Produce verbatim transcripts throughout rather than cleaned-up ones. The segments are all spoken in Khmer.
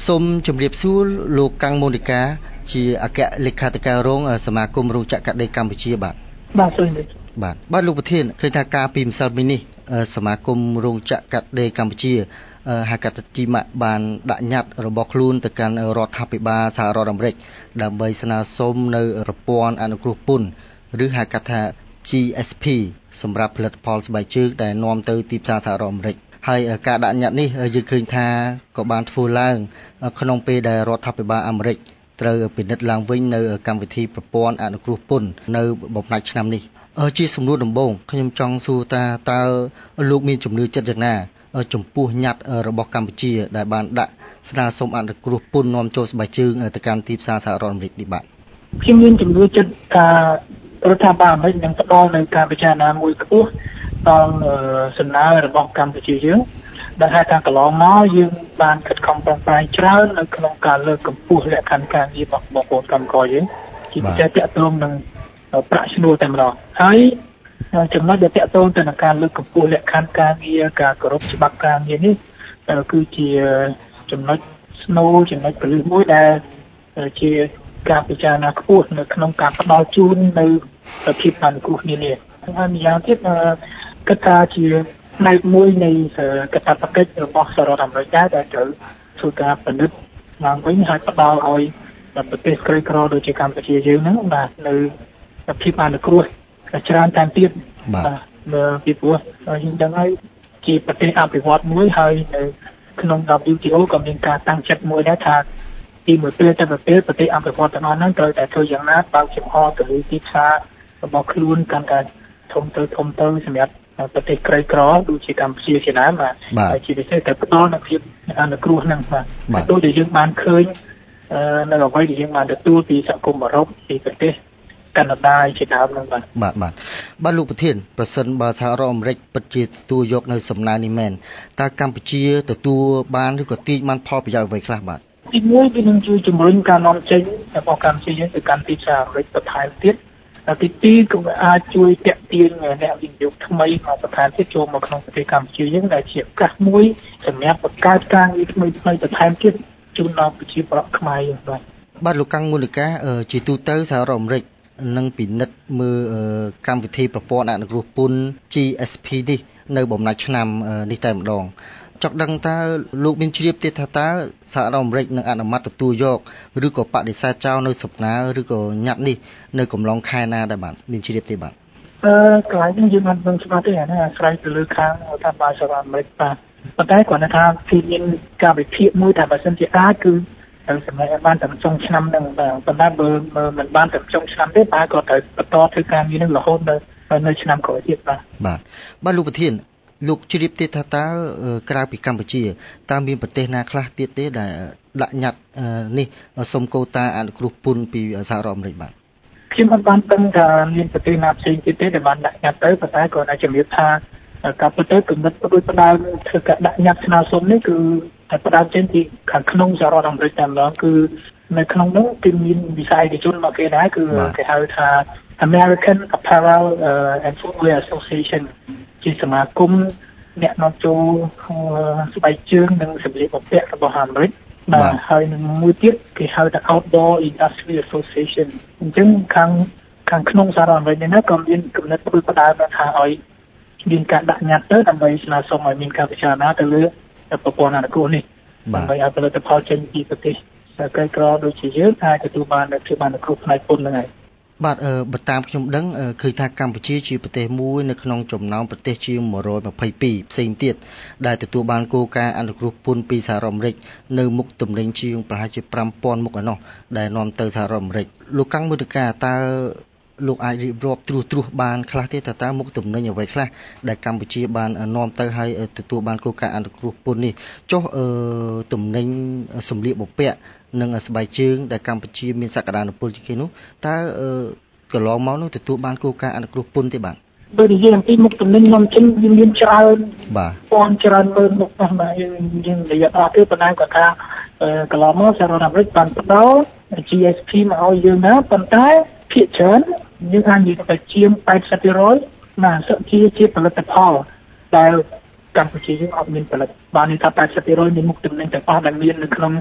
សូមជម្រាបសួរលោកកាំងមូនីកាជាអគ្គលេខាធិការរងសមាគមរោងចក្រកាត់ដេរកម្ពុជាបាទបាទសូមបាទបាទលោកប្រធានឃើញថាការពីម្សិលមិញនេះសមាគមរោងចក្រកាត់ដេរកម្ពុជាហៅកាត់ជីម៉ាក់បានដាក់ញត្តិរបស់ខ្លួនទៅកាន់រដ្ឋាភិបាលសហរដ្ឋអាមេរិកដើម្បីស្នើសុំនៅប្រព័ន្ធអនុគ្រោះពន្ធឬហៅកាត់ថា G S P សម្រាប់ផលិតផលស្បែកជើងដែលនាំទៅទីផ្សារសហរដ្ឋអាមេរិកហើយការដាក់ញត្តិនេះយើងឃើញថាក៏បានធ្វើឡើងក្នុងពេលដែលរដ្ឋាភិបាលអាមេរិកត្រូវពិនិត្យឡើងវិញនៅកម្មវិធីប្រព័ន្ធអនុគ្រោះពន្ធនៅបំណាច់ឆ្នាំនេះជាសំណួរដំបូងខ្ញុំចង់សួរថាតើលោកមានជំនឿចិត្តយ៉ាងណាចំពោះញត្តិរបស់កម្ពុជាដែលបានដាក់ស្នើសុំអនុគ្រោះពន្ធនាំចូលស្បែកជើងទៅកាន់ទីផ្សារសហរដ្ឋអាមេរិកនេះបាទខ្ញុំមានជំនឿចិត្តថារដ្ឋាភិបាលអាមេរិកនឹងផ្ដល់នូវការពិចារណាមួយខ្ពស់ដល់សំណើរបស់កម្ពុជាយើងដែលហៅថាកន្លងមកយើងបានខិតខំប្រឹងប្រែងច្រើននៅក្នុងការលើកកម្ពស់លក្ខខណ្ឌការងាររបស់បងប្អូនកម្មករយើងជាពិសេសទាក់ទងនឹងប្រាក់ឈ្នួលតែម្ដងហើយចំណុចដែលទាក់ទងទៅនឹងការលើកកម្ពស់លក្ខខណ្ឌការងារការគោរពច្បាប់ការងារនេះគឺជាចំណុចស្នូលចំណុចពលិមួយដែលជាការពិចារណាខ្ពស់នៅក្នុងការផ្ដល់ជូននៅភាពអនុគ្រោះនានាហើយម្យ៉ាងទៀតគិតថាជាផ្នែកមួយនៃកាតព្វកិច្ចរបស់សហរដ្ឋអាមេរិកដែរដែលត្រូវធ្វើការពិនិត្យឡើងវិញហើយផ្ដល់ឲ្យប្រទេសក្រីក្រដូចជាកម្ពុជាយើងហ្នឹងបាទនៅភាពអនុគ្រោះច្រើនតាមទៀតបាទពីព្រោះយើងដឹងហើយជាប្រទេសអភិវឌ្ឍមួយហើយនៅក្នុង W T O ក៏មានការតាំងចិត្តមួយដែរថាទីមួយពេលទៅពេលប្រទេសអភិវឌ្ឍទាំងអស់ហ្នឹងត្រូវតែធ្វើយ៉ាងណាបើកចំហទៅលើទីផ្សាររបស់ខ្លួនកាន់តែធំទៅធំទៅសម្រាប់ប្រទេសក្រីក្រដូចជាកម្ពុជាជាដើមបាទហើយជាពិសេសតែផ្ដល់នូវភាពអនុគ្រោះហ្នឹងបាទដូចដែលយើងបានឃើញនៅអ្វីដែលយើងបានទទួលពីសហគមន៍អឺរ៉ុបពីប្រទេសកាណាដាជាដើមហ្នឹងបាទបាទបាទបាទលោកប្រធានប្រសិនបើសហរដ្ឋអាមេរិកពិតជាទទួលយកនៅសំណើនេះមែនតើកម្ពុជាទទួលបានឬក៏ទាញបានផលប្រយោជន៍អ្វីខ្លះបាទទីមួយវានឹងជួយជំរុញការនាំចេញរបស់កម្ពុជាទៅកាន់ទីផ្សារអាមេរិកបន្ថែមទៀតទីពីរក៏អាចជួយទាក់ទាញអ្នកវិនិយោគថ្មីមកបន្ថែមទៀតចូលមកក្នុងប្រទេសកម្ពុជាយើងដែលជាឱកាសមួយសម្រាប់បង្កើតការងារថ្មីៗបន្ថែមទៀតជូនដល់ប្រជាពលរដ្ឋខ្មែរយើងបាទបាទលោកកាំងមូនីកាជាទូទៅសហរដ្ឋអាមេរិកនឹងពិនិត្យមើលកម្មវិធីប្រព័ន្ធអនុគ្រោះពន្ធ G S P នេះនៅបំណាច់ឆ្នាំនេះតែម្ដងចង់ដឹងតើលោកមានជ្រាបទេថាតើសហរដ្ឋអាមេរិកនឹងអនុម័តទទួលយកឬក៏បដិសេធចោលនៅសំណើឬក៏ញត្តិនេះនៅកំឡុងខែណាដែរបាទមានជ្រាបទេបាទអឺកន្លែងនេះយើងមិនដឹងច្បាស់ទេអានេះអាស្រ័យទៅលើខាងរដ្ឋាភិបាលសហរដ្ឋអាមេរិកបាទប៉ុន្តែគាត់ថាគឺមានការវិភាគមួយថាបើសិនជាអាចគឺត្រូវសម្រេចឲ្យបានតាមចុងឆ្នាំហ្នឹងបាទប៉ុន្តែបើមិនបានតាមចុងឆ្នាំទេបាទក៏ត្រូវបន្តធ្វើការងារនឹងរហូតនៅនៅឆ្នាំក្រោយទៀតបាទបាទបាទលោកប្រធានលោកជ្រាបទេថាតើក្រៅពីកម្ពុជាតើមានប្រទេសណាខ្លះទៀតទេដែលដាក់ញត្តិនេះសុំកូតាអនុគ្រោះពន្ធពីសហរដ្ឋអាមេរិកបាទខ្ញុំមិនបានដឹងថាមានប្រទេសណាផ្សេងទៀតទេដែលបានដាក់ញត្តិទៅប៉ុន្តែគាត់អាចជំរាបថាការពិតទៅគំនិតដូចផ្ដើមធ្វើការដាក់ញត្តិស្នើសុំនេះគឺតែផ្ដើមចេញពីខាងក្នុងសហរដ្ឋអាមេរិកតែម្ដងគឺនៅក្នុងនោះគឺមានវិស័យឯកជនមកគេដែរគឺគេហៅថា American Apparel and Footwear Association ជាសមាគមអ្នកនាំចូលស្បែកជើងនិងសម្លៀកបំពាក់របស់អាមេរិកបាទហើយនឹងមួយទៀតគេហៅថា Outdoor Industry Association អញ្ចឹងខាងខាងក្នុងសហរដ្ឋអាមេរិកនេះក៏មានគំនិតផ្ដួចផ្ដើមថាឲ្យមានការដាក់ញត្តិទៅដើម្បីស្នើសុំឲ្យមានការពិចារណាទៅលើប្រព័ន្ធអនុគ្រោះនេះដើម្បីឲ្យផលិតផលចេញពីប្រទេសក្រីក្រដូចជាយើងអាចទទួលបាននូវភាពអនុគ្រោះផ្នែកពន្ធហ្នឹងហើយបាទអឺបើតាមខ្ញុំដឹងឃើញថាកម្ពុជាជាប្រទេសមួយនៅក្នុងចំណោមប្រទេសជាងmột trăm hai mươi haiផ្សេងទៀតដែលទទួលបានគោលការណ៍អនុគ្រោះពន្ធពីសហរដ្ឋអាមេរិកនៅមុខទំនិញជាងប្រហែលជាfive thousandមុខឯណោះដែលនាំទៅសហរដ្ឋអាមេរិកលោកកាំងមូនីកាតើលោកអាចរៀបរាប់ត្រួសត្រាសបានខ្លះទេតើតើមុខទំនិញអ្វីខ្លះដែលកម្ពុជាបាននាំទៅហើយទទួលបានគោលការណ៍អនុគ្រោះពន្ធនេះចុះអឺទំនិញសម្លៀកបំពាក់និងស្បែកជើងដែលកម្ពុជាមានសក្តានុពលជាងគេនោះតើកន្លងមកនោះទទួលបានគោលការណ៍អនុគ្រោះពន្ធទេបាទបើនិយាយអំពីមុខទំនិញនាំចេញវាមានច្រើនបាទពាន់ច្រើនមើលមុខណាស់បាទយើងយើងនិយាយអត់ទេប៉ុន្តែគាត់ថាកន្លងមកសហរដ្ឋអាមេរិកបានផ្ដល់ G S P មកឲ្យយើងណាប៉ុន្តែភាគច្រើនយើងអាចនិយាយថាជាងeighty percentណាសិជាជាផលិតផលដែលកម្ពុជាយើងអត់មានផលិតបានន័យថាeighty percentនៃមុខទំនិញទាំងអស់ដែលមាននៅក្នុង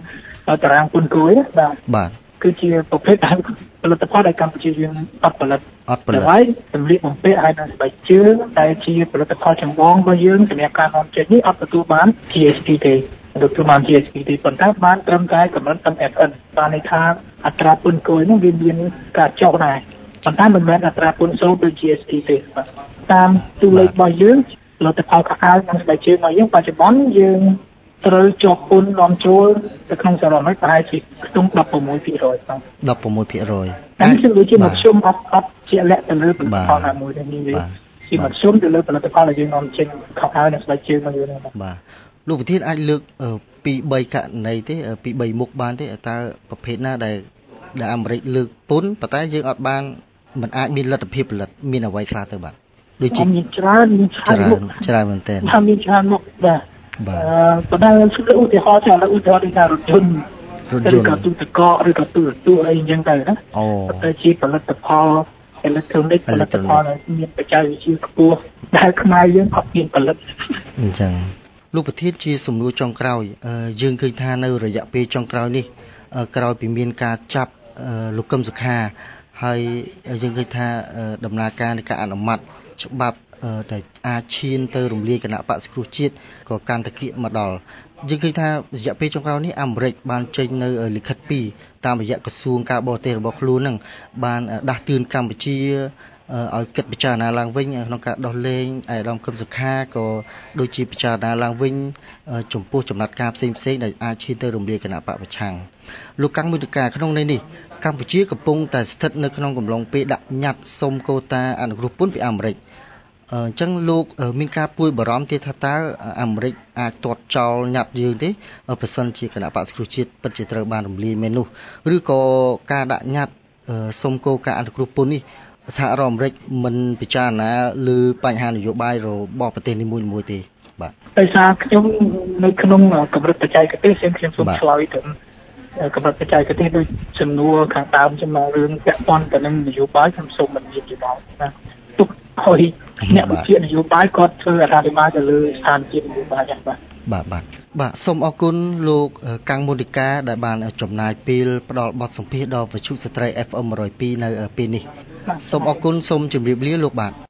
តារាងពុនគួយបាទបាទគឺជាប្រភេទដែលផលិតផលដែលកម្ពុជាយើងអត់ផលិតអត់ផលិតហើយសម្លៀកបំពាក់ហើយនិងស្បែកជើងដែលជាផលិតផលចម្បងរបស់យើងសម្រាប់ការនាំចេញនេះអត់ទទួលបាន G S P ទេទទួលបាន G S P ទេប៉ុន្តែបានត្រឹមតែកម្រិត M F N បានន័យថាអត្រាពន្ធគយនោះវាមានការចុះដែរប៉ុន្តែមិនមែនអត្រាពន្ធសូត្រដូច G S P ទេបាទតាមទូលេខរបស់យើងផលិតផលខោអាវនិងស្បែកជើងរបស់យើងបច្ចុប្បន្នយើងត្រូវជាប់ពន្ធនាំចូលទៅក្នុងសហរដ្ឋអាមេរិកប្រហែលជាខ្ទង់ ដប់ប្រាំមួយភាគរយដប់ប្រាំមួយភាគរយតែគឺដូចជាមធ្យមអត់អត់ជាលក្ខទៅលើផលិតផលណាមួយទេនេះជាមធ្យមទៅលើផលិតផលដែលយើងនាំចេញខោអាវនិងស្បែកជើងមកយើងបាទលោកប្រធានអាចលើកពីរបីករណីទេពីរបីមុខបានទេតើប្រភេទណាដែលដែលអាមេរិកលើកពន្ធប៉ុន្តែយើងអត់បានមិនអាចមានលទ្ធភាពផលិតមានអ្វីខ្លះទៅបាទដូចជាមានច្រើនមានច្រើនច្រើនមែនទែនមានច្រើនមុខបាទបាទប៉ុន្តែគឺឧទាហរណ៍ចាឧទាហរណ៍ដូចថារថយន្តឬក៏ទូទឹកកកឬក៏ទូរទស្សន៍អីអញ្ចឹងទៅណាអូតែជាផលិតផលអេឡិចត្រូនិកផលិតផលដែលមានបច្ចេកវិទ្យាខ្ពស់ដែលខ្មែរយើងអត់មានផលិតអញ្ចឹងលោកប្រធានជាសំណួរចុងក្រោយយើងឃើញថានៅរយៈពេលចុងក្រោយនេះក្រោយពីមានការចាប់លោកកឹមសុខាហើយយើងឃើញថាដំណើរការនៃការអនុម័តច្បាប់ដែលអាចឈានទៅរំលាយគណៈបក្សសង្គ្រោះជាតិក៏កាន់តែគៀកមកដល់យើងឃើញថារយៈពេលចុងក្រោយនេះអាមេរិកបានចេញនៅលិខិតពីរតាមរយៈក្រសួងការបរទេសរបស់ខ្លួននឹងបានដាស់តឿនកម្ពុជាឲ្យគិតពិចារណាឡើងវិញក្នុងការដោះលែងឯកឧត្តមកឹមសុខាក៏ដូចជាពិចារណាឡើងវិញចំពោះចំណាត់ការផ្សេងៗដែលអាចឈានទៅរំលាយគណៈបកប្រឆាំងលោកកាំងមុទការក្នុងន័យនេះកម្ពុជាកំពុងតែស្ថិតនៅក្នុងកំឡុងពេលដាក់ញត្តិសុំកូតាអនុគ្រោះពន្ធពីអាមេរិកអញ្ចឹងលោកមានការព្រួយបារម្ភទេថាតើអាមេរិកអាចទាត់ចោលញត្តិយើងទេប្រសិនជាគណៈបក្សសង្គ្រោះជាតិពិតជាត្រូវបានរំលាយមែននោះឬក៏ការដាក់ញត្តិសុំកូតាអនុគ្រោះពន្ធនេះសហរដ្ឋអាមេរិកមិនពិចារណាលើបញ្ហានយោបាយរបស់ប្រទេសនីមួយៗទេបាទដោយសារខ្ញុំនៅក្នុងកម្រិតបច្ចេកទេសខ្ញុំសូមឆ្លើយទៅកម្រិតបច្ចេកទេសដូចចំនួនខាងដើមចំនួនរឿងពាក់ព័ន្ធទៅនឹងនយោបាយខ្ញុំសូមមិននិយាយយោបល់ណាទុកឲ្យអ្នកវិភាគនយោបាយគាត់ធ្វើអត្ថាធិប្បាយទៅលើស្ថានភាពនយោបាយហ្នឹងបាទបាទបាទបាទសូមអរគុណលោកកាំងមុទការដែលបានចំណាយពេលផ្ដល់បទសម្ភាសន៍ដល់វិទ្យុស្ត្រី F M one oh twoនៅពេលនេះសូមអរគុណសូមជម្រាបលាលោកបាទ